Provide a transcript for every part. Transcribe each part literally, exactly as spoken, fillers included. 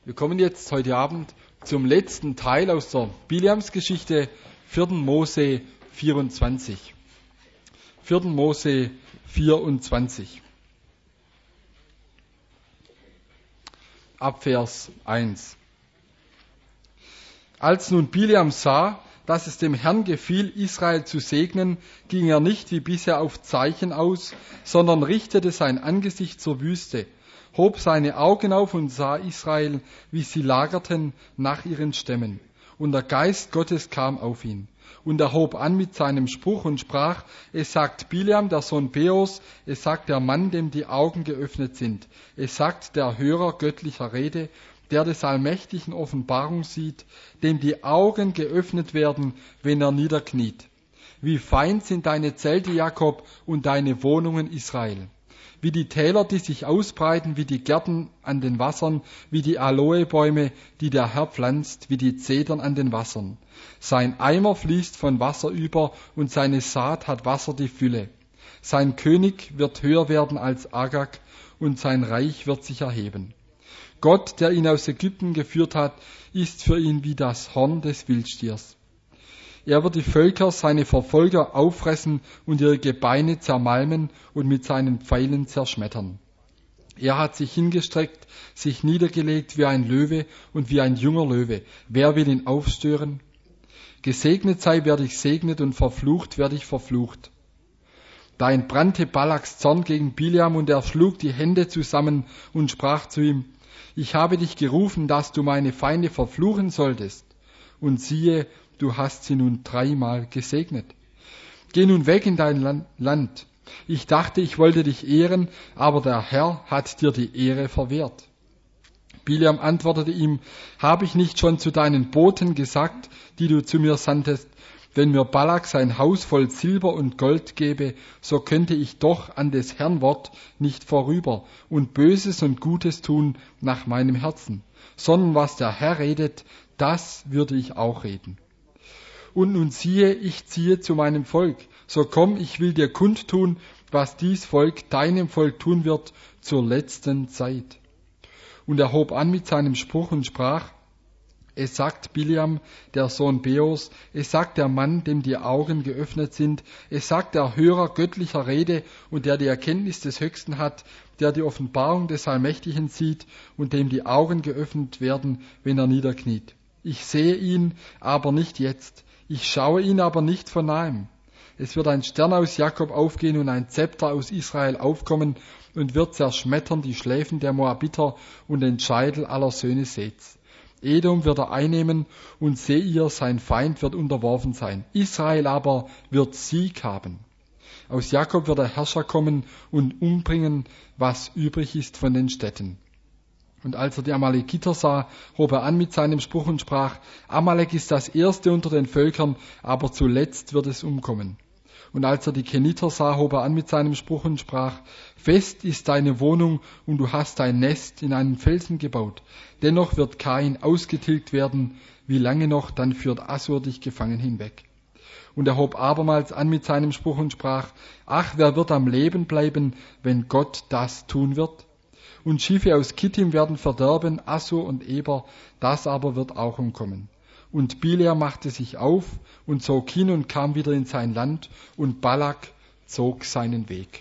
Wir kommen jetzt heute Abend zum letzten Teil aus der Bileams-Geschichte, vierter Mose vierundzwanzig. vierter Mose vierundzwanzig. Ab Vers eins. Als nun Bileam sah, dass es dem Herrn gefiel, Israel zu segnen, ging er nicht wie bisher auf Zeichen aus, sondern richtete sein Angesicht zur Wüste, hob seine Augen auf und sah Israel, wie sie lagerten nach ihren Stämmen. Und der Geist Gottes kam auf ihn. Und er hob an mit seinem Spruch und sprach, es sagt Bileam, der Sohn Beors, es sagt der Mann, dem die Augen geöffnet sind. Es sagt der Hörer göttlicher Rede, der des allmächtigen Offenbarung sieht, dem die Augen geöffnet werden, wenn er niederkniet. Wie fein sind deine Zelte, Jakob, und deine Wohnungen, Israel. Wie die Täler, die sich ausbreiten, wie die Gärten an den Wassern, wie die Aloebäume, die der Herr pflanzt, wie die Zedern an den Wassern. Sein Eimer fließt von Wasser über und seine Saat hat Wasser die Fülle. Sein König wird höher werden als Agag und sein Reich wird sich erheben. Gott, der ihn aus Ägypten geführt hat, ist für ihn wie das Horn des Wildstiers. Er wird die Völker, seine Verfolger, auffressen und ihre Gebeine zermalmen und mit seinen Pfeilen zerschmettern. Er hat sich hingestreckt, sich niedergelegt wie ein Löwe und wie ein junger Löwe. Wer will ihn aufstören? Gesegnet sei, wer dich segnet, und verflucht, wer dich verflucht. Da entbrannte Balaks Zorn gegen Bileam, und er schlug die Hände zusammen und sprach zu ihm, ich habe dich gerufen, dass du meine Feinde verfluchen solltest. Und siehe, du hast sie nun dreimal gesegnet. Geh nun weg in dein Land. Ich dachte, ich wollte dich ehren, aber der Herr hat dir die Ehre verwehrt. Bileam antwortete ihm, habe ich nicht schon zu deinen Boten gesagt, die du zu mir sandtest, wenn mir Balak sein Haus voll Silber und Gold gebe, so könnte ich doch an des Herrn Wort nicht vorüber und Böses und Gutes tun nach meinem Herzen, sondern was der Herr redet, das würde ich auch reden. Und nun siehe, ich ziehe zu meinem Volk, so komm, ich will dir kundtun, was dies Volk deinem Volk tun wird zur letzten Zeit. Und er hob an mit seinem Spruch und sprach, es sagt Bileam, der Sohn Beors, es sagt der Mann, dem die Augen geöffnet sind, es sagt der Hörer göttlicher Rede und der die Erkenntnis des Höchsten hat, der die Offenbarung des Allmächtigen sieht und dem die Augen geöffnet werden, wenn er niederkniet. Ich sehe ihn, aber nicht jetzt. Ich schaue ihn aber nicht von nahem. Es wird ein Stern aus Jakob aufgehen und ein Zepter aus Israel aufkommen und wird zerschmettern die Schläfen der Moabiter und den Scheitel aller Söhne Seths. Edom wird er einnehmen und Seir, sein Feind, wird unterworfen sein. Israel aber wird Sieg haben. Aus Jakob wird der Herrscher kommen und umbringen, was übrig ist von den Städten. Und als er die Amalekiter sah, hob er an mit seinem Spruch und sprach, Amalek ist das erste unter den Völkern, aber zuletzt wird es umkommen. Und als er die Keniter sah, hob er an mit seinem Spruch und sprach, fest ist deine Wohnung und du hast dein Nest in einen Felsen gebaut. Dennoch wird Kain ausgetilgt werden. Wie lange noch, dann führt Assur dich gefangen hinweg. Und er hob abermals an mit seinem Spruch und sprach, ach, wer wird am Leben bleiben, wenn Gott das tun wird? Und Schiffe aus Kittim werden verderben, Assur und Eber, das aber wird auch umkommen. Und Bileam machte sich auf und zog hin und kam wieder in sein Land, und Balak zog seinen Weg.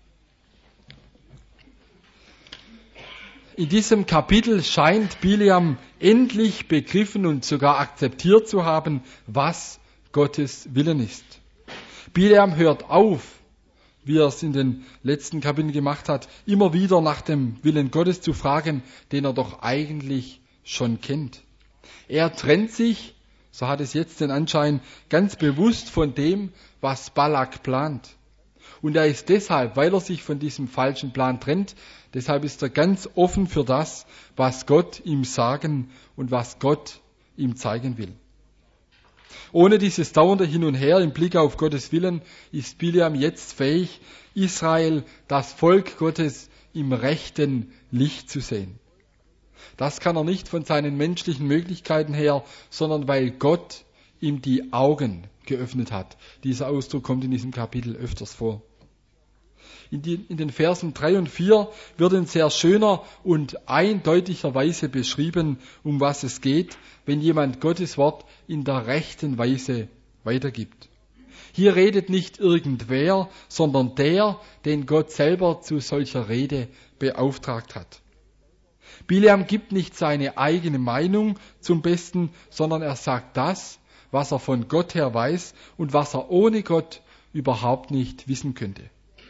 In diesem Kapitel scheint Bileam endlich begriffen und sogar akzeptiert zu haben, was Gottes Willen ist. Bileam hört auf, wie er es in den letzten Kapiteln gemacht hat, immer wieder nach dem Willen Gottes zu fragen, den er doch eigentlich schon kennt. Er trennt sich, so hat es jetzt den Anschein, ganz bewusst von dem, was Balak plant. Und er ist deshalb, weil er sich von diesem falschen Plan trennt, deshalb ist er ganz offen für das, was Gott ihm sagen und was Gott ihm zeigen will. Ohne dieses dauernde Hin und Her im Blick auf Gottes Willen ist Bileam jetzt fähig, Israel, das Volk Gottes, im rechten Licht zu sehen. Das kann er nicht von seinen menschlichen Möglichkeiten her, sondern weil Gott ihm die Augen geöffnet hat. Dieser Ausdruck kommt in diesem Kapitel öfters vor. In, die, in den Versen drei und vier wird in sehr schöner und eindeutiger Weise beschrieben, um was es geht, wenn jemand Gottes Wort in der rechten Weise weitergibt. Hier redet nicht irgendwer, sondern der, den Gott selber zu solcher Rede beauftragt hat. Bileam gibt nicht seine eigene Meinung zum Besten, sondern er sagt das, was er von Gott her weiß und was er ohne Gott überhaupt nicht wissen könnte.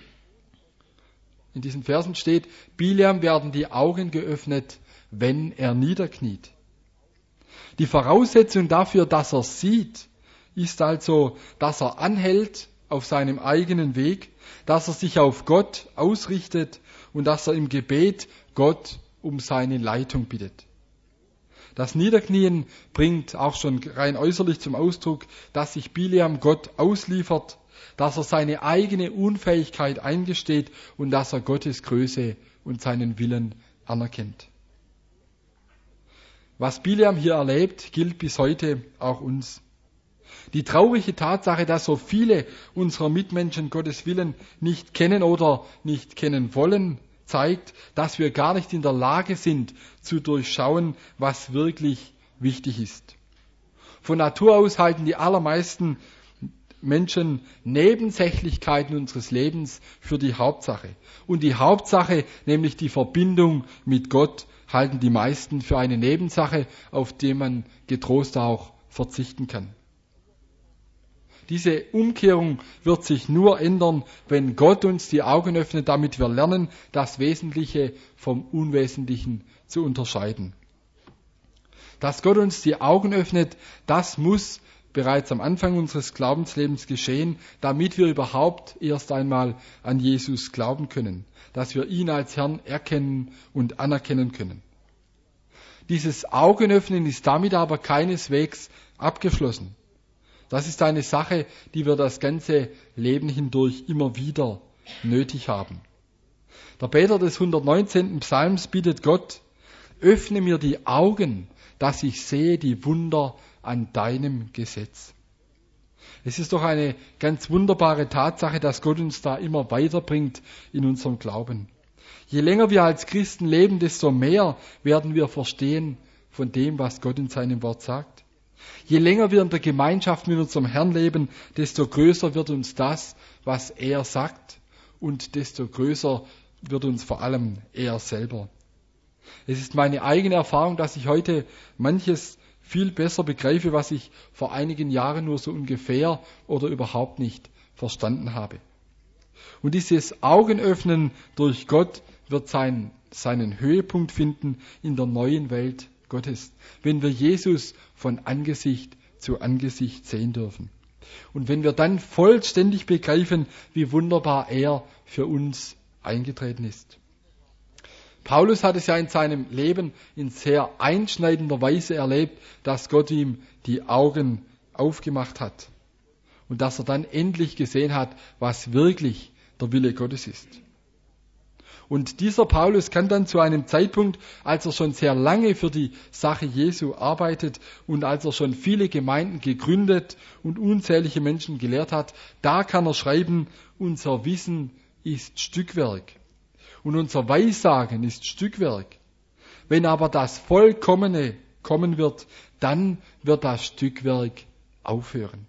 In diesen Versen steht, Bileam werden die Augen geöffnet, wenn er niederkniet. Die Voraussetzung dafür, dass er sieht, ist also, dass er anhält auf seinem eigenen Weg, dass er sich auf Gott ausrichtet und dass er im Gebet Gott um seine Leitung bittet. Das Niederknien bringt auch schon rein äußerlich zum Ausdruck, dass sich Bileam Gott ausliefert, dass er seine eigene Unfähigkeit eingesteht und dass er Gottes Größe und seinen Willen anerkennt. Was Bileam hier erlebt, gilt bis heute auch uns. Die traurige Tatsache, dass so viele unserer Mitmenschen Gottes Willen nicht kennen oder nicht kennen wollen, zeigt, dass wir gar nicht in der Lage sind, zu durchschauen, was wirklich wichtig ist. Von Natur aus halten die allermeisten Menschen Nebensächlichkeiten unseres Lebens für die Hauptsache. Und die Hauptsache, nämlich die Verbindung mit Gott, halten die meisten für eine Nebensache, auf die man getrost auch verzichten kann. Diese Umkehrung wird sich nur ändern, wenn Gott uns die Augen öffnet, damit wir lernen, das Wesentliche vom Unwesentlichen zu unterscheiden. Dass Gott uns die Augen öffnet, das muss bereits am Anfang unseres Glaubenslebens geschehen, damit wir überhaupt erst einmal an Jesus glauben können, dass wir ihn als Herrn erkennen und anerkennen können. Dieses Augenöffnen ist damit aber keineswegs abgeschlossen. Das ist eine Sache, die wir das ganze Leben hindurch immer wieder nötig haben. Der Beter des hundertneunzehnten Psalms bittet Gott, öffne mir die Augen, dass ich sehe die Wunder an deinem Gesetz. Es ist doch eine ganz wunderbare Tatsache, dass Gott uns da immer weiterbringt in unserem Glauben. Je länger wir als Christen leben, desto mehr werden wir verstehen von dem, was Gott in seinem Wort sagt. Je länger wir in der Gemeinschaft mit unserem Herrn leben, desto größer wird uns das, was er sagt, und desto größer wird uns vor allem er selber. Es ist meine eigene Erfahrung, dass ich heute manches viel besser begreife, was ich vor einigen Jahren nur so ungefähr oder überhaupt nicht verstanden habe. Und dieses Augenöffnen durch Gott wird sein, seinen Höhepunkt finden in der neuen Welt Gottes, wenn wir Jesus von Angesicht zu Angesicht sehen dürfen. Und wenn wir dann vollständig begreifen, wie wunderbar er für uns eingetreten ist. Paulus hat es ja in seinem Leben in sehr einschneidender Weise erlebt, dass Gott ihm die Augen aufgemacht hat und dass er dann endlich gesehen hat, was wirklich der Wille Gottes ist. Und dieser Paulus kann dann zu einem Zeitpunkt, als er schon sehr lange für die Sache Jesu arbeitet und als er schon viele Gemeinden gegründet und unzählige Menschen gelehrt hat, da kann er schreiben, unser Wissen ist Stückwerk und unser Weissagen ist Stückwerk. Wenn aber das Vollkommene kommen wird, dann wird das Stückwerk aufhören.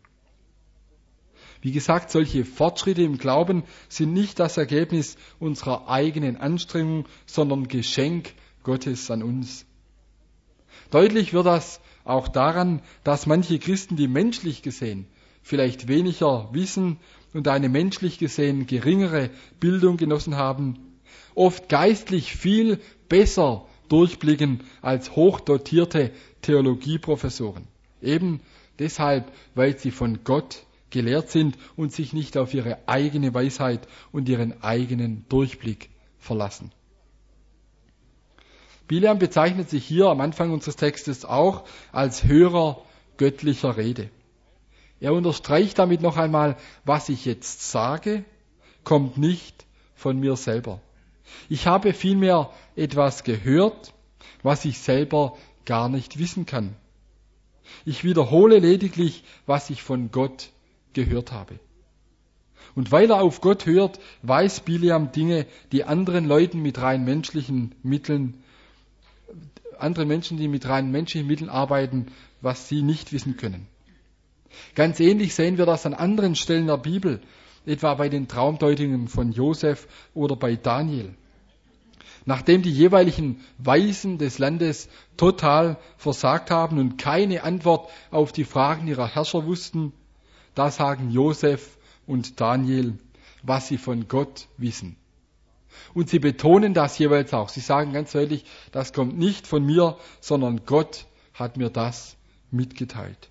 Wie gesagt, solche Fortschritte im Glauben sind nicht das Ergebnis unserer eigenen Anstrengung, sondern Geschenk Gottes an uns. Deutlich wird das auch daran, dass manche Christen, die menschlich gesehen vielleicht weniger wissen und eine menschlich gesehen geringere Bildung genossen haben, oft geistlich viel besser durchblicken als hochdotierte Theologieprofessoren. Eben deshalb, weil sie von Gott gelehrt sind und sich nicht auf ihre eigene Weisheit und ihren eigenen Durchblick verlassen. Bileam bezeichnet sich hier am Anfang unseres Textes auch als Hörer göttlicher Rede. Er unterstreicht damit noch einmal, was ich jetzt sage, kommt nicht von mir selber. Ich habe vielmehr etwas gehört, was ich selber gar nicht wissen kann. Ich wiederhole lediglich, was ich von Gott gehört habe. Und weil er auf Gott hört, weiß Bileam Dinge, die anderen Leuten mit rein menschlichen Mitteln, andere Menschen, die mit rein menschlichen Mitteln arbeiten, was sie nicht wissen können. Ganz ähnlich sehen wir das an anderen Stellen der Bibel, etwa bei den Traumdeutungen von Josef oder bei Daniel. Nachdem die jeweiligen Weisen des Landes total versagt haben und keine Antwort auf die Fragen ihrer Herrscher wussten, da sagen Josef und Daniel, was sie von Gott wissen. Und sie betonen das jeweils auch. Sie sagen ganz deutlich, das kommt nicht von mir, sondern Gott hat mir das mitgeteilt.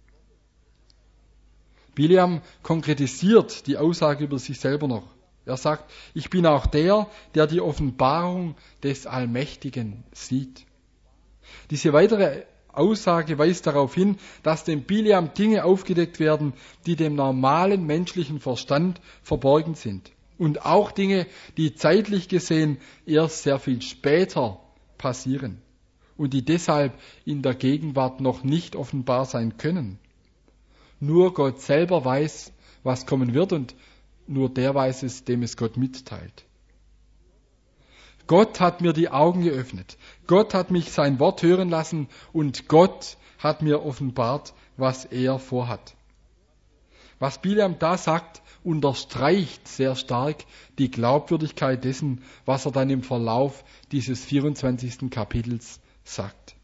Bileam konkretisiert die Aussage über sich selber noch. Er sagt, ich bin auch der, der die Offenbarung des Allmächtigen sieht. Diese weitere Aussage weist darauf hin, dass dem Bileam Dinge aufgedeckt werden, die dem normalen menschlichen Verstand verborgen sind. Und auch Dinge, die zeitlich gesehen erst sehr viel später passieren und die deshalb in der Gegenwart noch nicht offenbar sein können. Nur Gott selber weiß, was kommen wird, und nur der weiß es, dem es Gott mitteilt. Gott hat mir die Augen geöffnet. Gott hat mich sein Wort hören lassen und Gott hat mir offenbart, was er vorhat. Was Bileam da sagt, unterstreicht sehr stark die Glaubwürdigkeit dessen, was er dann im Verlauf dieses vierundzwanzigsten Kapitels sagt.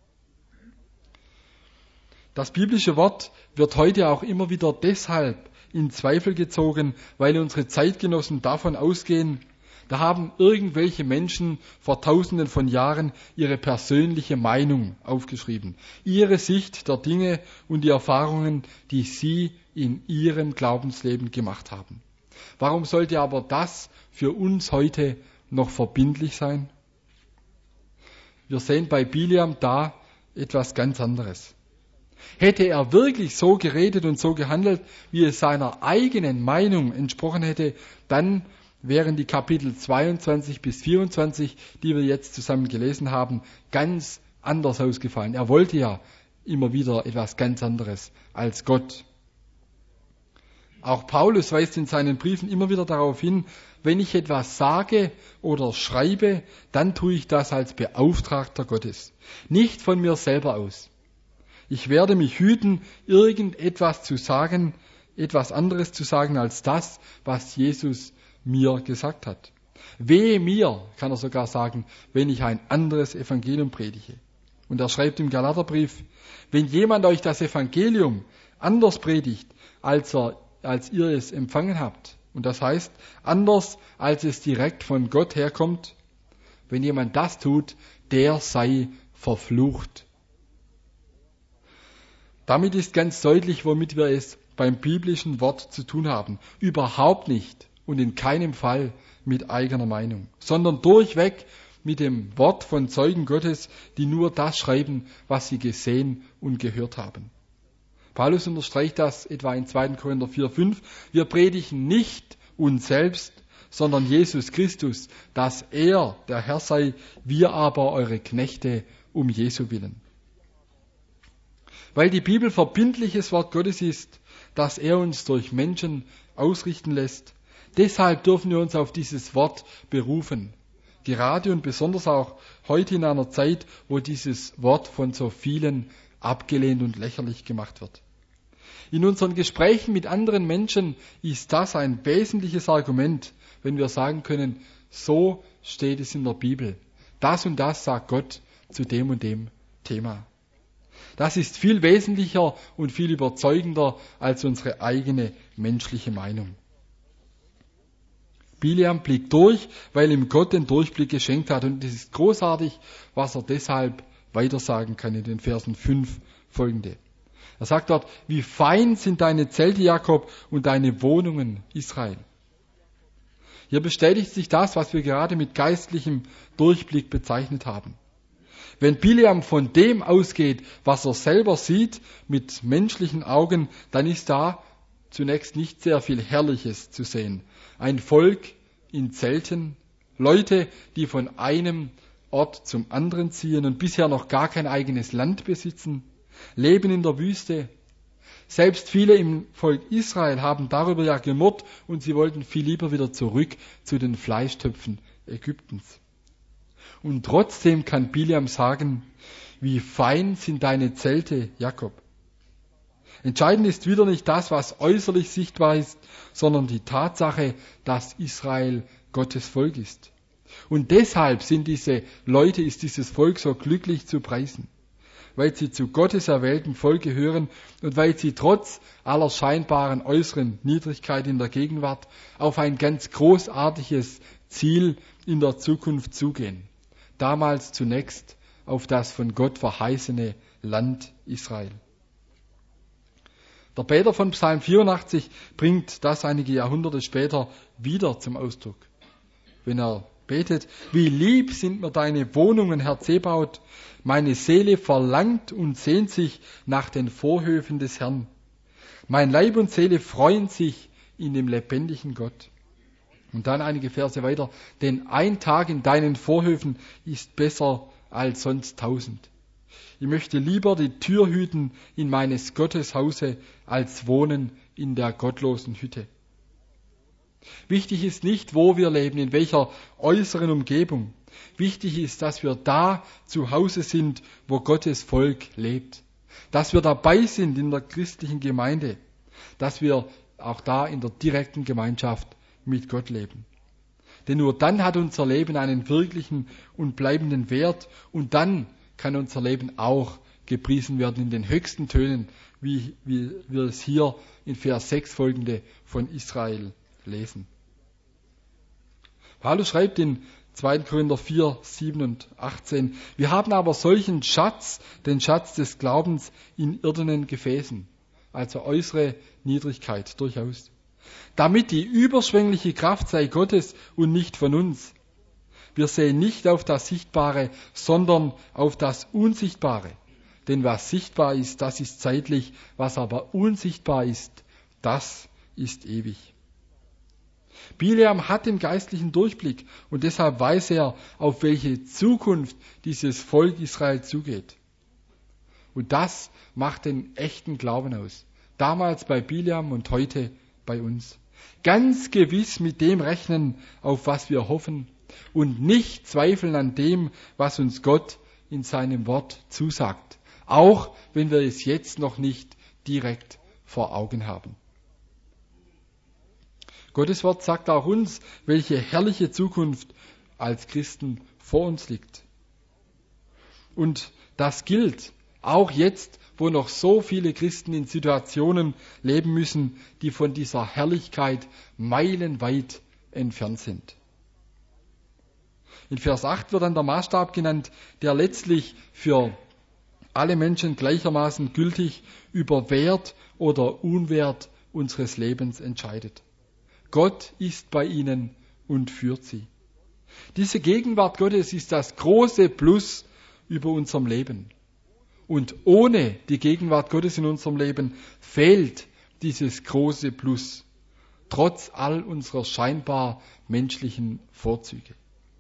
Das biblische Wort wird heute auch immer wieder deshalb in Zweifel gezogen, weil unsere Zeitgenossen davon ausgehen, da haben irgendwelche Menschen vor tausenden von Jahren ihre persönliche Meinung aufgeschrieben, ihre Sicht der Dinge und die Erfahrungen, die sie in ihrem Glaubensleben gemacht haben. Warum sollte aber das für uns heute noch verbindlich sein? Wir sehen bei Bileam da etwas ganz anderes. Hätte er wirklich so geredet und so gehandelt, wie es seiner eigenen Meinung entsprochen hätte, dann wären die Kapitel zweiundzwanzig bis vierundzwanzig, die wir jetzt zusammen gelesen haben, ganz anders ausgefallen. Er wollte ja immer wieder etwas ganz anderes als Gott. Auch Paulus weist in seinen Briefen immer wieder darauf hin, wenn ich etwas sage oder schreibe, dann tue ich das als Beauftragter Gottes, nicht von mir selber aus. Ich werde mich hüten, irgendetwas zu sagen, etwas anderes zu sagen als das, was Jesus mir gesagt hat. Wehe mir, kann er sogar sagen, wenn ich ein anderes Evangelium predige. Und er schreibt im Galaterbrief, wenn jemand euch das Evangelium anders predigt, als, er, als ihr es empfangen habt, und das heißt, anders, als es direkt von Gott herkommt, wenn jemand das tut, der sei verflucht. Damit ist ganz deutlich, womit wir es beim biblischen Wort zu tun haben. Überhaupt nicht und in keinem Fall mit eigener Meinung, sondern durchweg mit dem Wort von Zeugen Gottes, die nur das schreiben, was sie gesehen und gehört haben. Paulus unterstreicht das etwa in zweiten Korinther vier, fünf. Wir predigen nicht uns selbst, sondern Jesus Christus, dass er der Herr sei, wir aber eure Knechte um Jesu willen. Weil die Bibel verbindliches Wort Gottes ist, das er uns durch Menschen ausrichten lässt, deshalb dürfen wir uns auf dieses Wort berufen. Gerade und besonders auch heute in einer Zeit, wo dieses Wort von so vielen abgelehnt und lächerlich gemacht wird. In unseren Gesprächen mit anderen Menschen ist das ein wesentliches Argument, wenn wir sagen können, so steht es in der Bibel. Das und das sagt Gott zu dem und dem Thema. Das ist viel wesentlicher und viel überzeugender als unsere eigene menschliche Meinung. Bileam blickt durch, weil ihm Gott den Durchblick geschenkt hat. Und es ist großartig, was er deshalb weitersagen kann in den Versen fünf folgende. Er sagt dort, wie fein sind deine Zelte, Jakob, und deine Wohnungen, Israel. Hier bestätigt sich das, was wir gerade mit geistlichem Durchblick bezeichnet haben. Wenn Bileam von dem ausgeht, was er selber sieht mit menschlichen Augen, dann ist da zunächst nicht sehr viel Herrliches zu sehen. Ein Volk in Zelten, Leute, die von einem Ort zum anderen ziehen und bisher noch gar kein eigenes Land besitzen, leben in der Wüste. Selbst viele im Volk Israel haben darüber ja gemurrt und sie wollten viel lieber wieder zurück zu den Fleischtöpfen Ägyptens. Und trotzdem kann Bileam sagen, wie fein sind deine Zelte, Jakob. Entscheidend ist wieder nicht das, was äußerlich sichtbar ist, sondern die Tatsache, dass Israel Gottes Volk ist. Und deshalb sind diese Leute, ist dieses Volk so glücklich zu preisen, weil sie zu Gottes erwählten Volk gehören und weil sie trotz aller scheinbaren äußeren Niedrigkeit in der Gegenwart auf ein ganz großartiges Ziel in der Zukunft zugehen. Damals zunächst auf das von Gott verheißene Land Israel. Der Beter von Psalm vierundachtzig bringt das einige Jahrhunderte später wieder zum Ausdruck. Wenn er betet, wie lieb sind mir deine Wohnungen, Herr Zebaoth, meine Seele verlangt und sehnt sich nach den Vorhöfen des Herrn. Mein Leib und Seele freuen sich in dem lebendigen Gott. Und dann einige Verse weiter, denn ein Tag in deinen Vorhöfen ist besser als sonst tausend. Ich möchte lieber die Tür hüten in meines Gottes Hause, als wohnen in der gottlosen Hütte. Wichtig ist nicht, wo wir leben, in welcher äußeren Umgebung. Wichtig ist, dass wir da zu Hause sind, wo Gottes Volk lebt. Dass wir dabei sind in der christlichen Gemeinde. Dass wir auch da in der direkten Gemeinschaft mit Gott leben. Denn nur dann hat unser Leben einen wirklichen und bleibenden Wert und dann kann unser Leben auch gepriesen werden in den höchsten Tönen, wie, wie wir es hier in Vers sechs folgende von Israel lesen. Paulus schreibt in zweiter Korinther vier, sieben und achtzehn, wir haben aber solchen Schatz, den Schatz des Glaubens in irdenen Gefäßen, also äußere Niedrigkeit durchaus, damit die überschwängliche Kraft sei Gottes und nicht von uns. Wir sehen nicht auf das Sichtbare, sondern auf das Unsichtbare. Denn was sichtbar ist, das ist zeitlich, was aber unsichtbar ist, das ist ewig. Bileam hat den geistlichen Durchblick und deshalb weiß er, auf welche Zukunft dieses Volk Israel zugeht. Und das macht den echten Glauben aus. Damals bei Bileam und heute bei uns. Ganz gewiss mit dem rechnen, auf was wir hoffen und nicht zweifeln an dem, was uns Gott in seinem Wort zusagt. Auch wenn wir es jetzt noch nicht direkt vor Augen haben. Gottes Wort sagt auch uns, welche herrliche Zukunft als Christen vor uns liegt. Und das gilt auch jetzt, wo noch so viele Christen in Situationen leben müssen, die von dieser Herrlichkeit meilenweit entfernt sind. In Vers acht wird dann der Maßstab genannt, der letztlich für alle Menschen gleichermaßen gültig über Wert oder Unwert unseres Lebens entscheidet. Gott ist bei ihnen und führt sie. Diese Gegenwart Gottes ist das große Plus über unserem Leben. Und ohne die Gegenwart Gottes in unserem Leben fehlt dieses große Plus, trotz all unserer scheinbar menschlichen Vorzüge.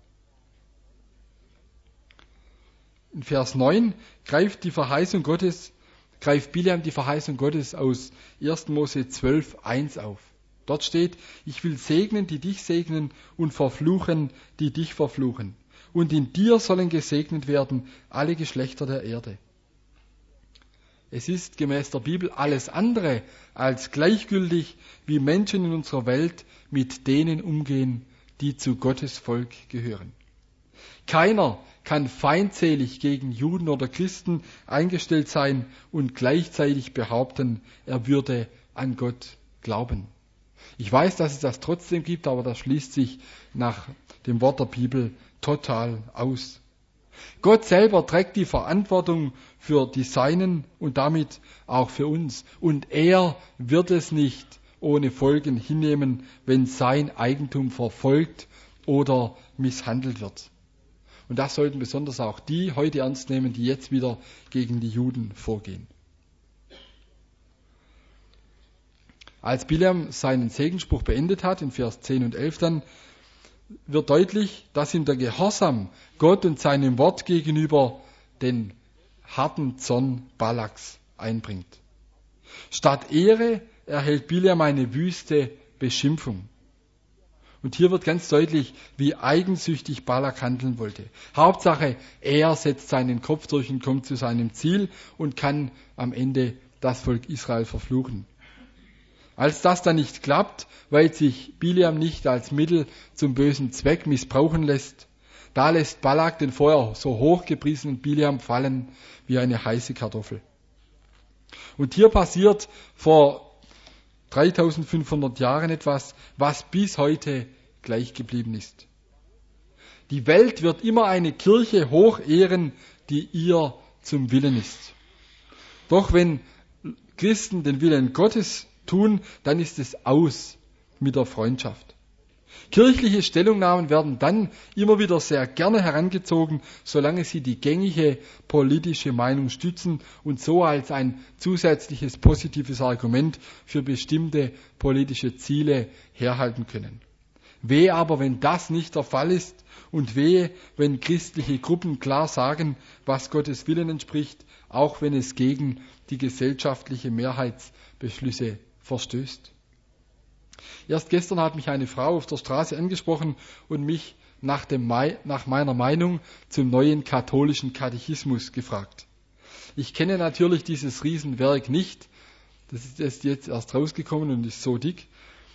In Vers neun greift die Verheißung Gottes, greift Bileam die Verheißung Gottes aus erster Mose zwölf, eins auf. Dort steht, ich will segnen, die dich segnen und verfluchen, die dich verfluchen. Und in dir sollen gesegnet werden alle Geschlechter der Erde. Es ist gemäß der Bibel alles andere als gleichgültig, wie Menschen in unserer Welt mit denen umgehen, die zu Gottes Volk gehören. Keiner kann feindselig gegen Juden oder Christen eingestellt sein und gleichzeitig behaupten, er würde an Gott glauben. Ich weiß, dass es das trotzdem gibt, aber das schließt sich nach dem Wort der Bibel total aus. Gott selber trägt die Verantwortung für die Seinen und damit auch für uns. Und er wird es nicht ohne Folgen hinnehmen, wenn sein Eigentum verfolgt oder misshandelt wird. Und das sollten besonders auch die heute ernst nehmen, die jetzt wieder gegen die Juden vorgehen. Als Bileam seinen Segensspruch beendet hat, in Vers zehn und elf dann, wird deutlich, dass ihm der Gehorsam Gott und seinem Wort gegenüber den harten Zorn Balaks einbringt. Statt Ehre erhält Bileam eine wüste Beschimpfung. Und hier wird ganz deutlich, wie eigensüchtig Balak handeln wollte. Hauptsache, er setzt seinen Kopf durch und kommt zu seinem Ziel und kann am Ende das Volk Israel verfluchen. Als das dann nicht klappt, weil sich Bileam nicht als Mittel zum bösen Zweck missbrauchen lässt, da lässt Balak den vorher so hochgepriesenen Bileam fallen wie eine heiße Kartoffel. Und hier passiert vor dreitausendfünfhundert Jahren etwas, was bis heute gleich geblieben ist. Die Welt wird immer eine Kirche hochehren, die ihr zum Willen ist. Doch wenn Christen den Willen Gottes tun, dann ist es aus mit der Freundschaft. Kirchliche Stellungnahmen werden dann immer wieder sehr gerne herangezogen, solange sie die gängige politische Meinung stützen und so als ein zusätzliches positives Argument für bestimmte politische Ziele herhalten können. Wehe aber, wenn das nicht der Fall ist, und wehe, wenn christliche Gruppen klar sagen, was Gottes Willen entspricht, auch wenn es gegen die gesellschaftliche Mehrheitsbeschlüsse verstößt. Erst gestern hat mich eine Frau auf der Straße angesprochen und mich nach, dem Mai, nach meiner Meinung zum neuen katholischen Katechismus gefragt. Ich kenne natürlich dieses Riesenwerk nicht, das ist jetzt erst rausgekommen und ist so dick,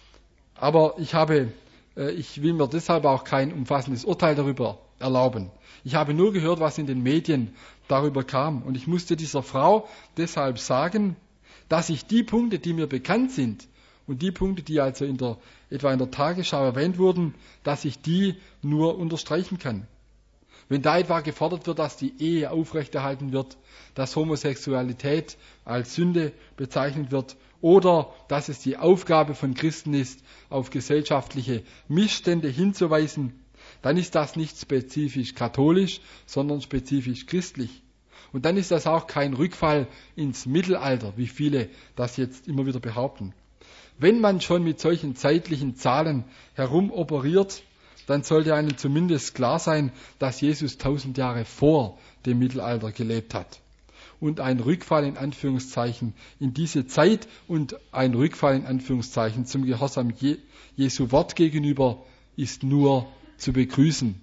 aber ich habe, ich will mir deshalb auch kein umfassendes Urteil darüber erlauben. Ich habe nur gehört, was in den Medien darüber kam, und ich musste dieser Frau deshalb sagen, dass ich die Punkte, die mir bekannt sind, und die Punkte, die also in der, etwa in der Tagesschau erwähnt wurden, dass ich die nur unterstreichen kann. Wenn da etwa gefordert wird, dass die Ehe aufrechterhalten wird, dass Homosexualität als Sünde bezeichnet wird oder dass es die Aufgabe von Christen ist, auf gesellschaftliche Missstände hinzuweisen, dann ist das nicht spezifisch katholisch, sondern spezifisch christlich. Und dann ist das auch kein Rückfall ins Mittelalter, wie viele das jetzt immer wieder behaupten. Wenn man schon mit solchen zeitlichen Zahlen herumoperiert, dann sollte einem zumindest klar sein, dass Jesus tausend Jahre vor dem Mittelalter gelebt hat. Und ein Rückfall in Anführungszeichen in diese Zeit und ein Rückfall in Anführungszeichen zum Gehorsam Je- Jesu Wort gegenüber ist nur zu begrüßen.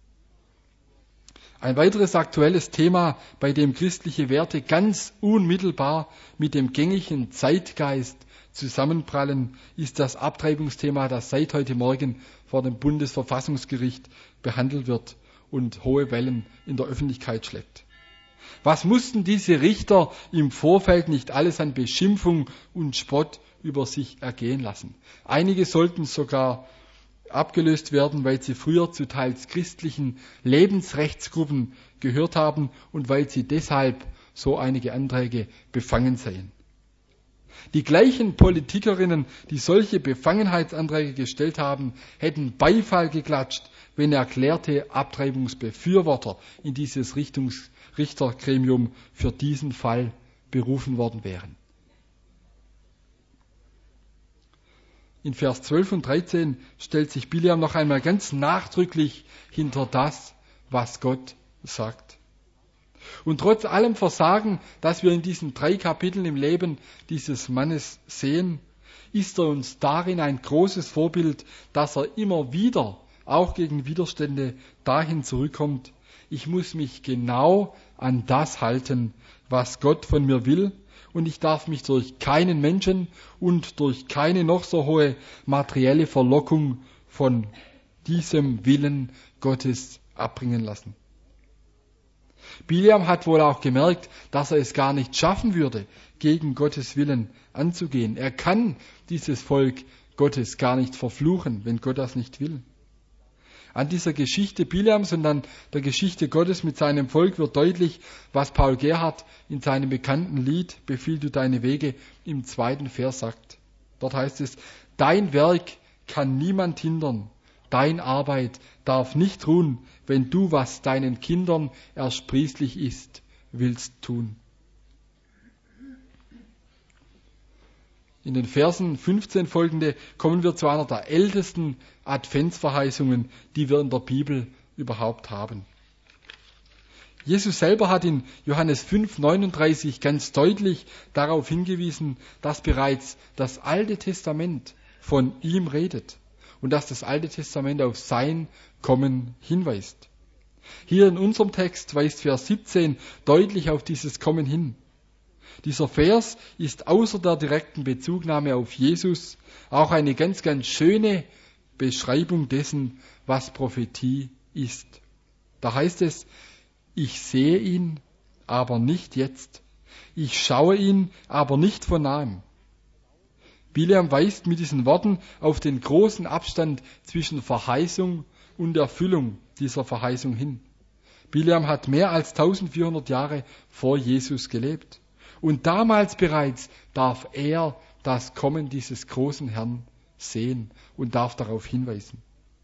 Ein weiteres aktuelles Thema, bei dem christliche Werte ganz unmittelbar mit dem gängigen Zeitgeist zusammenprallen, ist das Abtreibungsthema, das seit heute Morgen vor dem Bundesverfassungsgericht behandelt wird und hohe Wellen in der Öffentlichkeit schlägt. Was mussten diese Richter im Vorfeld nicht alles an Beschimpfung und Spott über sich ergehen lassen? Einige sollten sogar abgelöst werden, weil sie früher zu teils christlichen Lebensrechtsgruppen gehört haben und weil sie deshalb so einige Anträge befangen seien. Die gleichen Politikerinnen, die solche Befangenheitsanträge gestellt haben, hätten Beifall geklatscht, wenn erklärte Abtreibungsbefürworter in dieses Richtungs- Richtergremium für diesen Fall berufen worden wären. In Vers zwölf und dreizehn stellt sich Bileam noch einmal ganz nachdrücklich hinter das, was Gott sagt. Und trotz allem Versagen, das wir in diesen drei Kapiteln im Leben dieses Mannes sehen, ist er uns darin ein großes Vorbild, dass er immer wieder, auch gegen Widerstände, dahin zurückkommt: Ich muss mich genau an das halten, was Gott von mir will, und ich darf mich durch keinen Menschen und durch keine noch so hohe materielle Verlockung von diesem Willen Gottes abbringen lassen. Bileam hat wohl auch gemerkt, dass er es gar nicht schaffen würde, gegen Gottes Willen anzugehen. Er kann dieses Volk Gottes gar nicht verfluchen, wenn Gott das nicht will. An dieser Geschichte Bileams und an der Geschichte Gottes mit seinem Volk wird deutlich, was Paul Gerhardt in seinem bekannten Lied Befiehl du deine Wege im zweiten Vers sagt. Dort heißt es: Dein Werk kann niemand hindern, dein Arbeit darf nicht ruhen, wenn du, was deinen Kindern ersprießlich ist, willst tun. In den Versen fünfzehn folgende kommen wir zu einer der ältesten Adventsverheißungen, die wir in der Bibel überhaupt haben. Jesus selber hat in Johannes fünf neununddreißig ganz deutlich darauf hingewiesen, dass bereits das Alte Testament von ihm redet und dass das Alte Testament auf sein Kommen hinweist. Hier in unserem Text weist Vers siebzehn deutlich auf dieses Kommen hin. Dieser Vers ist außer der direkten Bezugnahme auf Jesus auch eine ganz, ganz schöne Beschreibung dessen, was Prophetie ist. Da heißt es, ich sehe ihn, aber nicht jetzt. Ich schaue ihn, aber nicht von nahem. Bileam weist mit diesen Worten auf den großen Abstand zwischen Verheißung und Erfüllung dieser Verheißung hin. Bileam hat mehr als eintausendvierhundert Jahre vor Jesus gelebt. Und damals bereits darf er das Kommen dieses großen Herrn sehen und darf darauf hinweisen.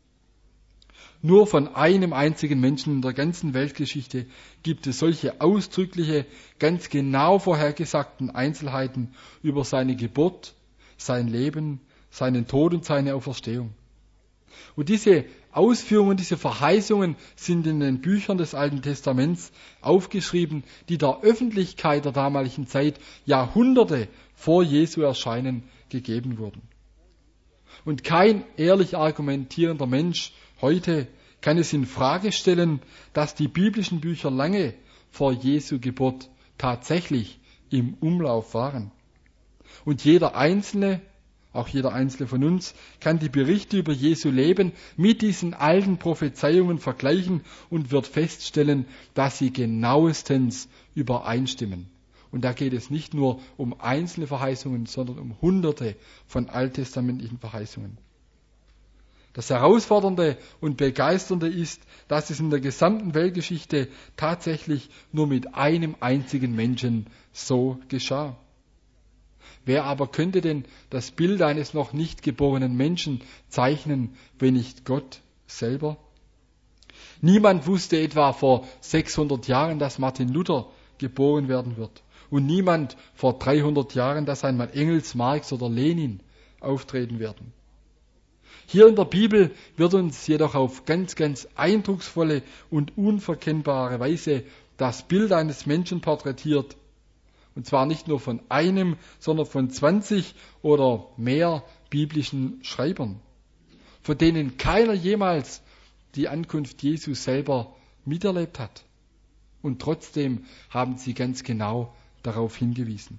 Nur von einem einzigen Menschen in der ganzen Weltgeschichte gibt es solche ausdrückliche, ganz genau vorhergesagten Einzelheiten über seine Geburt, sein Leben, seinen Tod und seine Auferstehung. Und diese Ausführungen, diese Verheißungen sind in den Büchern des Alten Testaments aufgeschrieben, die der Öffentlichkeit der damaligen Zeit Jahrhunderte vor Jesu Erscheinen gegeben wurden. Und kein ehrlich argumentierender Mensch heute kann es in Frage stellen, dass die biblischen Bücher lange vor Jesu Geburt tatsächlich im Umlauf waren. Und jeder Einzelne, auch jeder Einzelne von uns, kann die Berichte über Jesu Leben mit diesen alten Prophezeiungen vergleichen und wird feststellen, dass sie genauestens übereinstimmen. Und da geht es nicht nur um einzelne Verheißungen, sondern um Hunderte von alttestamentlichen Verheißungen. Das Herausfordernde und Begeisternde ist, dass es in der gesamten Weltgeschichte tatsächlich nur mit einem einzigen Menschen so geschah. Wer aber könnte denn das Bild eines noch nicht geborenen Menschen zeichnen, wenn nicht Gott selber? Niemand wusste etwa vor sechshundert Jahren, dass Martin Luther geboren werden wird. Und niemand vor dreihundert Jahren, dass einmal Engels, Marx oder Lenin auftreten werden. Hier in der Bibel wird uns jedoch auf ganz, ganz eindrucksvolle und unverkennbare Weise das Bild eines Menschen porträtiert. Und zwar nicht nur von einem, sondern von zwanzig oder mehr biblischen Schreibern, von denen keiner jemals die Ankunft Jesu selber miterlebt hat. Und trotzdem haben sie ganz genau darauf hingewiesen.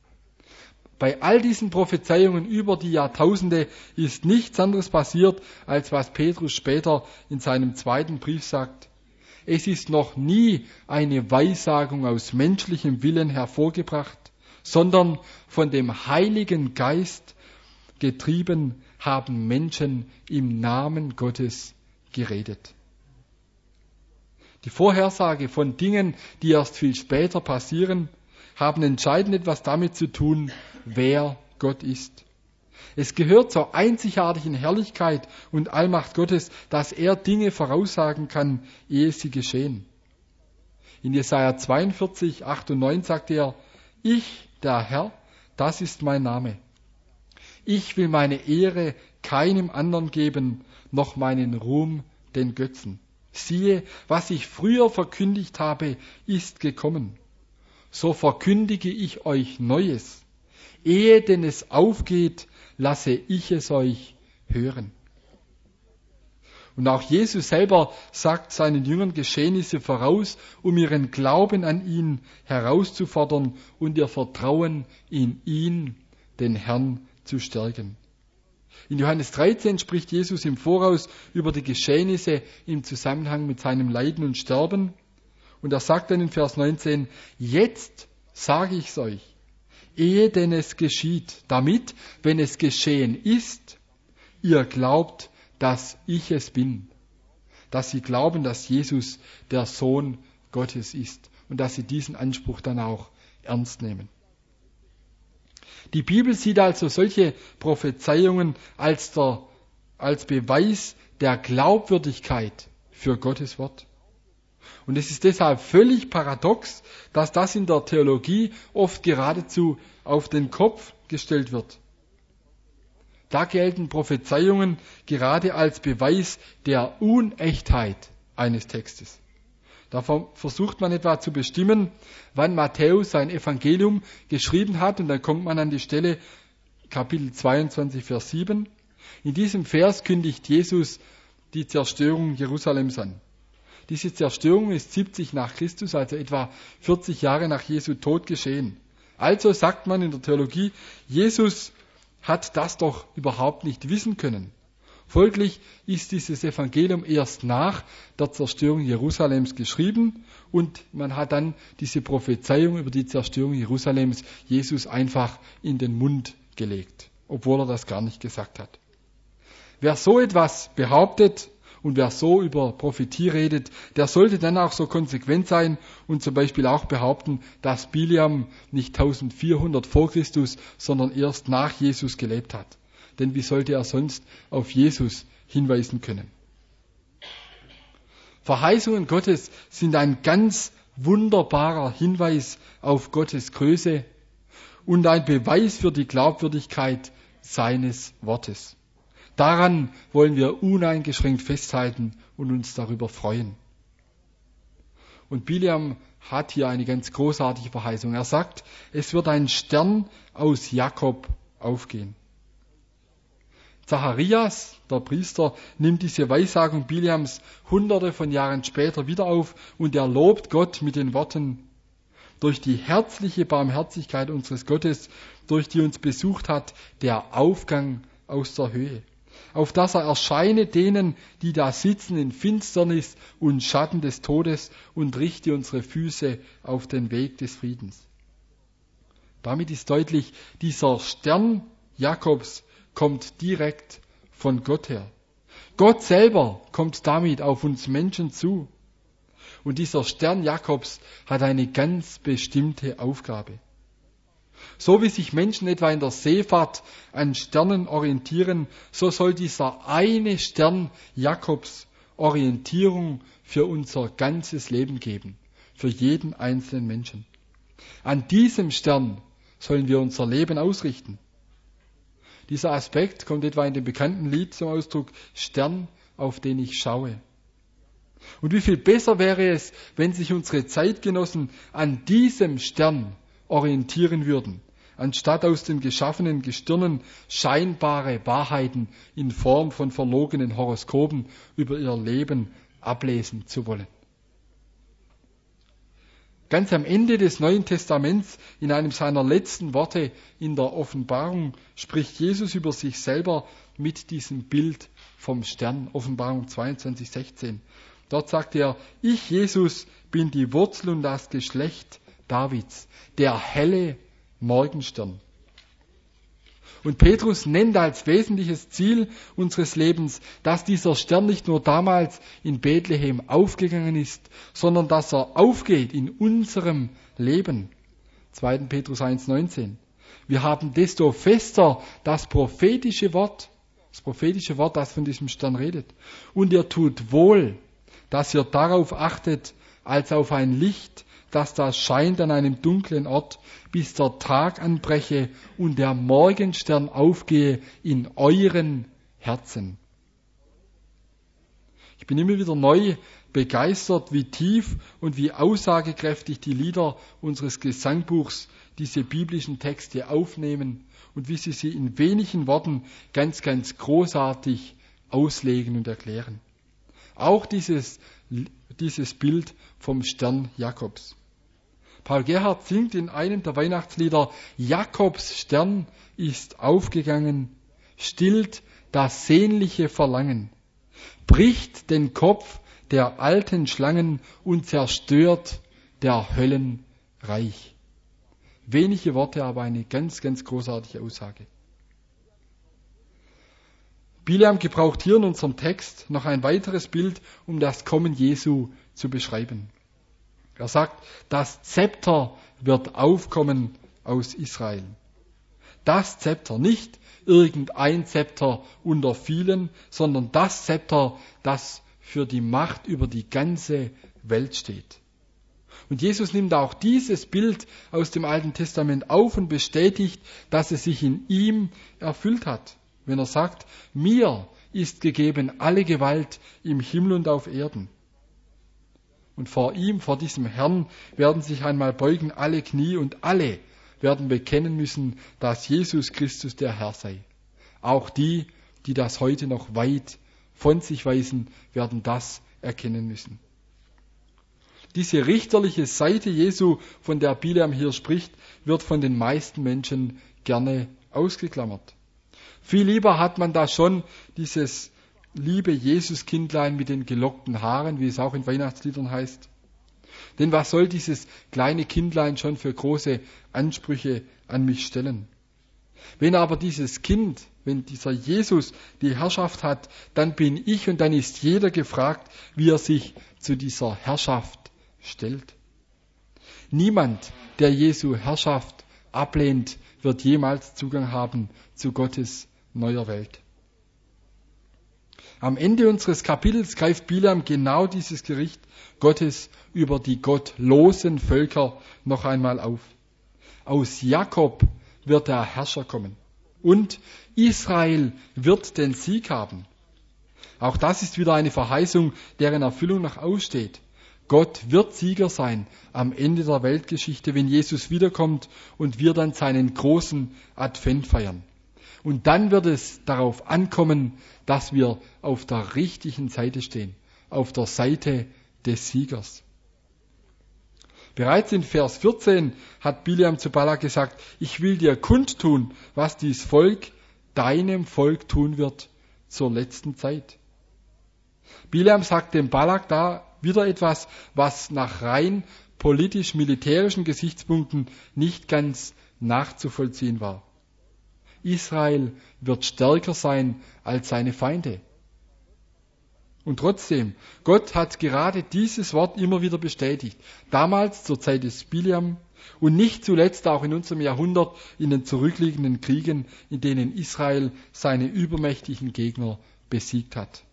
Bei all diesen Prophezeiungen über die Jahrtausende ist nichts anderes passiert, als was Petrus später in seinem zweiten Brief sagt. Es ist noch nie eine Weissagung aus menschlichem Willen hervorgebracht, sondern von dem Heiligen Geist getrieben haben Menschen im Namen Gottes geredet. Die Vorhersage von Dingen, die erst viel später passieren, haben entscheidend etwas damit zu tun, wer Gott ist. Es gehört zur einzigartigen Herrlichkeit und Allmacht Gottes, dass er Dinge voraussagen kann, ehe sie geschehen. In Jesaja zweiundvierzig, acht und neun sagt er, ich, der Herr, das ist mein Name. Ich will meine Ehre keinem anderen geben, noch meinen Ruhm den Götzen. Siehe, was ich früher verkündigt habe, ist gekommen. So verkündige ich euch Neues. Ehe denn es aufgeht, lasse ich es euch hören. Und auch Jesus selber sagt seinen Jüngern Geschehnisse voraus, um ihren Glauben an ihn herauszufordern und ihr Vertrauen in ihn, den Herrn, zu stärken. In Johannes dreizehn spricht Jesus im Voraus über die Geschehnisse im Zusammenhang mit seinem Leiden und Sterben. Und er sagt dann in Vers neunzehn, jetzt sage ich's euch, ehe denn es geschieht, damit, wenn es geschehen ist, ihr glaubt, dass ich es bin. Dass sie glauben, dass Jesus der Sohn Gottes ist und dass sie diesen Anspruch dann auch ernst nehmen. Die Bibel sieht also solche Prophezeiungen als, der, als Beweis der Glaubwürdigkeit für Gottes Wort. Und es ist deshalb völlig paradox, dass das in der Theologie oft geradezu auf den Kopf gestellt wird. Da gelten Prophezeiungen gerade als Beweis der Unechtheit eines Textes. Da versucht man etwa zu bestimmen, wann Matthäus sein Evangelium geschrieben hat, und dann kommt man an die Stelle Kapitel zweiundzwanzig, Vers sieben. In diesem Vers kündigt Jesus die Zerstörung Jerusalems an. Diese Zerstörung ist siebzig nach Christus, also etwa vierzig Jahre nach Jesu Tod geschehen. Also sagt man in der Theologie, Jesus hat das doch überhaupt nicht wissen können. Folglich ist dieses Evangelium erst nach der Zerstörung Jerusalems geschrieben, und man hat dann diese Prophezeiung über die Zerstörung Jerusalems Jesus einfach in den Mund gelegt, obwohl er das gar nicht gesagt hat. Wer so etwas behauptet und wer so über Prophetie redet, der sollte dann auch so konsequent sein und zum Beispiel auch behaupten, dass Biliam nicht eintausendvierhundert vor Christus, sondern erst nach Jesus gelebt hat. Denn wie sollte er sonst auf Jesus hinweisen können? Verheißungen Gottes sind ein ganz wunderbarer Hinweis auf Gottes Größe und ein Beweis für die Glaubwürdigkeit seines Wortes. Daran wollen wir uneingeschränkt festhalten und uns darüber freuen. Und Biliam hat hier eine ganz großartige Verheißung. Er sagt, es wird ein Stern aus Jakob aufgehen. Zacharias, der Priester, nimmt diese Weissagung Biliams hunderte von Jahren später wieder auf, und er lobt Gott mit den Worten: Durch die herzliche Barmherzigkeit unseres Gottes, durch die uns besucht hat, der Aufgang aus der Höhe, auf dass er erscheine denen, die da sitzen in Finsternis und Schatten des Todes, und richte unsere Füße auf den Weg des Friedens. Damit ist deutlich, dieser Stern Jakobs kommt direkt von Gott her. Gott selber kommt damit auf uns Menschen zu. Und dieser Stern Jakobs hat eine ganz bestimmte Aufgabe. So wie sich Menschen etwa in der Seefahrt an Sternen orientieren, so soll dieser eine Stern Jakobs Orientierung für unser ganzes Leben geben, für jeden einzelnen Menschen. An diesem Stern sollen wir unser Leben ausrichten. Dieser Aspekt kommt etwa in dem bekannten Lied zum Ausdruck: Stern, auf den ich schaue. Und wie viel besser wäre es, wenn sich unsere Zeitgenossen an diesem Stern orientieren würden, anstatt aus den geschaffenen Gestirnen scheinbare Wahrheiten in Form von verlogenen Horoskopen über ihr Leben ablesen zu wollen. Ganz am Ende des Neuen Testaments, in einem seiner letzten Worte in der Offenbarung, spricht Jesus über sich selber mit diesem Bild vom Stern. Offenbarung zweiundzwanzig, sechzehn. Dort sagt er: Ich, Jesus, bin die Wurzel und das Geschlecht Davids, der helle Morgenstern. Und Petrus nennt als wesentliches Ziel unseres Lebens, dass dieser Stern nicht nur damals in Bethlehem aufgegangen ist, sondern dass er aufgeht in unserem Leben. zweiter Petrus eins, neunzehn. Wir haben desto fester das prophetische Wort, das prophetische Wort, das von diesem Stern redet. Und ihr tut wohl, dass ihr darauf achtet, als auf ein Licht, dass das scheint an einem dunklen Ort, bis der Tag anbreche und der Morgenstern aufgehe in euren Herzen. Ich bin immer wieder neu begeistert, wie tief und wie aussagekräftig die Lieder unseres Gesangbuchs diese biblischen Texte aufnehmen und wie sie sie in wenigen Worten ganz, ganz großartig auslegen und erklären. Auch dieses, dieses Bild vom Stern Jakobs. Paul Gerhardt singt in einem der Weihnachtslieder: Jakobs Stern ist aufgegangen, stillt das sehnliche Verlangen, bricht den Kopf der alten Schlangen und zerstört der Höllen Reich. Wenige Worte, aber eine ganz, ganz großartige Aussage. Biliam gebraucht hier in unserem Text noch ein weiteres Bild, um das Kommen Jesu zu beschreiben. Er sagt, das Zepter wird aufkommen aus Israel. Das Zepter, nicht irgendein Zepter unter vielen, sondern das Zepter, das für die Macht über die ganze Welt steht. Und Jesus nimmt auch dieses Bild aus dem Alten Testament auf und bestätigt, dass es sich in ihm erfüllt hat, wenn er sagt: Mir ist gegeben alle Gewalt im Himmel und auf Erden. Und vor ihm, vor diesem Herrn, werden sich einmal beugen alle Knie und alle werden bekennen müssen, dass Jesus Christus der Herr sei. Auch die, die das heute noch weit von sich weisen, werden das erkennen müssen. Diese richterliche Seite Jesu, von der Bileam hier spricht, wird von den meisten Menschen gerne ausgeklammert. Viel lieber hat man da schon dieses liebe Jesuskindlein mit den gelockten Haaren, wie es auch in Weihnachtsliedern heißt. Denn was soll dieses kleine Kindlein schon für große Ansprüche an mich stellen? Wenn aber dieses Kind, wenn dieser Jesus die Herrschaft hat, dann bin ich und dann ist jeder gefragt, wie er sich zu dieser Herrschaft stellt. Niemand, der Jesu Herrschaft ablehnt, wird jemals Zugang haben zu Gottes neuer Welt. Am Ende unseres Kapitels greift Bileam genau dieses Gericht Gottes über die gottlosen Völker noch einmal auf. Aus Jakob wird der Herrscher kommen und Israel wird den Sieg haben. Auch das ist wieder eine Verheißung, deren Erfüllung noch aussteht. Gott wird Sieger sein am Ende der Weltgeschichte, wenn Jesus wiederkommt und wir dann seinen großen Advent feiern. Und dann wird es darauf ankommen, dass wir auf der richtigen Seite stehen, auf der Seite des Siegers. Bereits in Vers vierzehn hat Bileam zu Balak gesagt, ich will dir kundtun, was dies Volk deinem Volk tun wird zur letzten Zeit. Bileam sagt dem Balak da wieder etwas, was nach rein politisch-militärischen Gesichtspunkten nicht ganz nachzuvollziehen war. Israel wird stärker sein als seine Feinde. Und trotzdem, Gott hat gerade dieses Wort immer wieder bestätigt. Damals zur Zeit des Bileam und nicht zuletzt auch in unserem Jahrhundert in den zurückliegenden Kriegen, in denen Israel seine übermächtigen Gegner besiegt hat.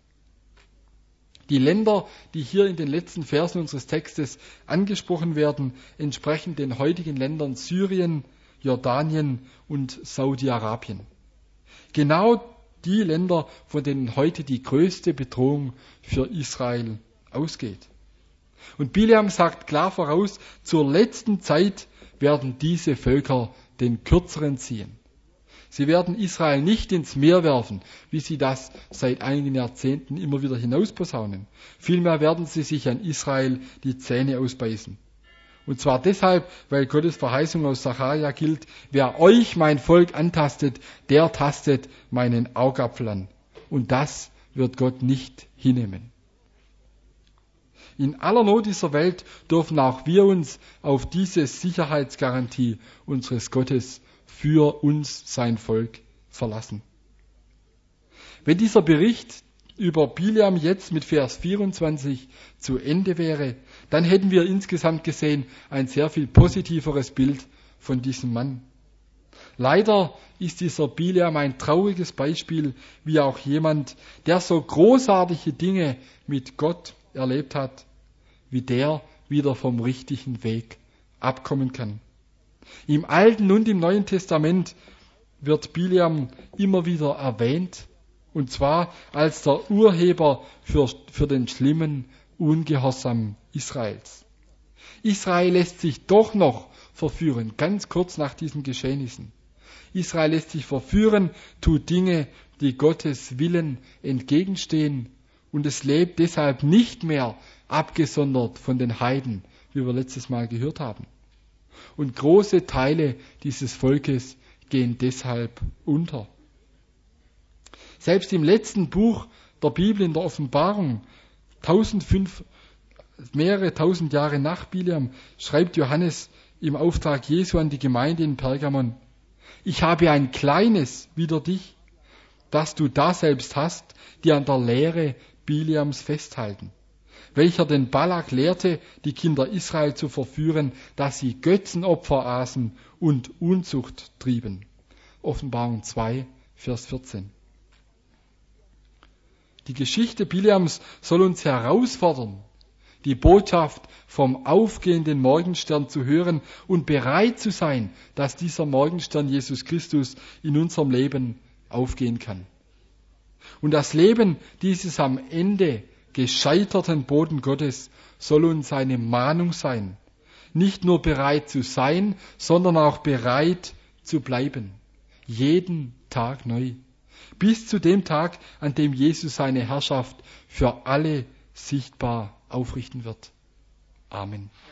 Die Länder, die hier in den letzten Versen unseres Textes angesprochen werden, entsprechen den heutigen Ländern Syrien, Jordanien und Saudi-Arabien. Genau die Länder, von denen heute die größte Bedrohung für Israel ausgeht. Und Bileam sagt klar voraus, zur letzten Zeit werden diese Völker den Kürzeren ziehen. Sie werden Israel nicht ins Meer werfen, wie sie das seit einigen Jahrzehnten immer wieder hinausposaunen. Vielmehr werden sie sich an Israel die Zähne ausbeißen. Und zwar deshalb, weil Gottes Verheißung aus Sacharja gilt, wer euch, mein Volk, antastet, der tastet meinen Augapfel an. Und das wird Gott nicht hinnehmen. In aller Not dieser Welt dürfen auch wir uns auf diese Sicherheitsgarantie unseres Gottes für uns, sein Volk, verlassen. Wenn dieser Bericht über Bileam jetzt mit Vers vierundzwanzig zu Ende wäre, dann hätten wir insgesamt gesehen ein sehr viel positiveres Bild von diesem Mann. Leider ist dieser Bileam ein trauriges Beispiel, wie auch jemand, der so großartige Dinge mit Gott erlebt hat, wie der wieder vom richtigen Weg abkommen kann. Im Alten und im Neuen Testament wird Bileam immer wieder erwähnt, und zwar als der Urheber für, für den schlimmen Ungehorsam Israels. Israel lässt sich doch noch verführen, ganz kurz nach diesen Geschehnissen. Israel lässt sich verführen, tut Dinge, die Gottes Willen entgegenstehen, und es lebt deshalb nicht mehr abgesondert von den Heiden, wie wir letztes Mal gehört haben. Und große Teile dieses Volkes gehen deshalb unter. Selbst im letzten Buch der Bibel, in der Offenbarung, tausendfünf, mehrere tausend Jahre nach Bileam, schreibt Johannes im Auftrag Jesu an die Gemeinde in Pergamon: Ich habe ein kleines wider dich, das du da selbst hast, die an der Lehre Bileams festhalten, welcher den Balak lehrte, die Kinder Israel zu verführen, dass sie Götzenopfer aßen und Unzucht trieben. Offenbarung zwei, Vers vierzehn. Die Geschichte Bileams soll uns herausfordern, die Botschaft vom aufgehenden Morgenstern zu hören und bereit zu sein, dass dieser Morgenstern Jesus Christus in unserem Leben aufgehen kann. Und das Leben dieses am Ende gescheiterten Boten Gottes soll uns eine Mahnung sein. Nicht nur bereit zu sein, sondern auch bereit zu bleiben. Jeden Tag neu. Bis zu dem Tag, an dem Jesus seine Herrschaft für alle sichtbar aufrichten wird. Amen.